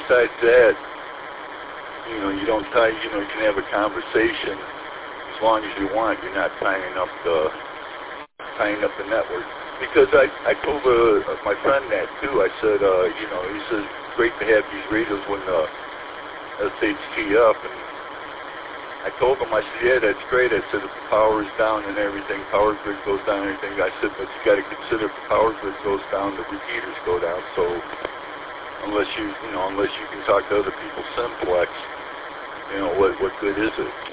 besides that, you don't tie, you can have a conversation as long as you want. You're not tying up the network. Because I told my friend that too. I said, he says it's great to have these radios when the SHTF, and I told him, I said, yeah, that's great. I said, if the power is down and everything, power grid goes down and everything, I said, but you got to consider if the power grid goes down, the repeaters go down. So unless you can talk to other people simplex, what good is it?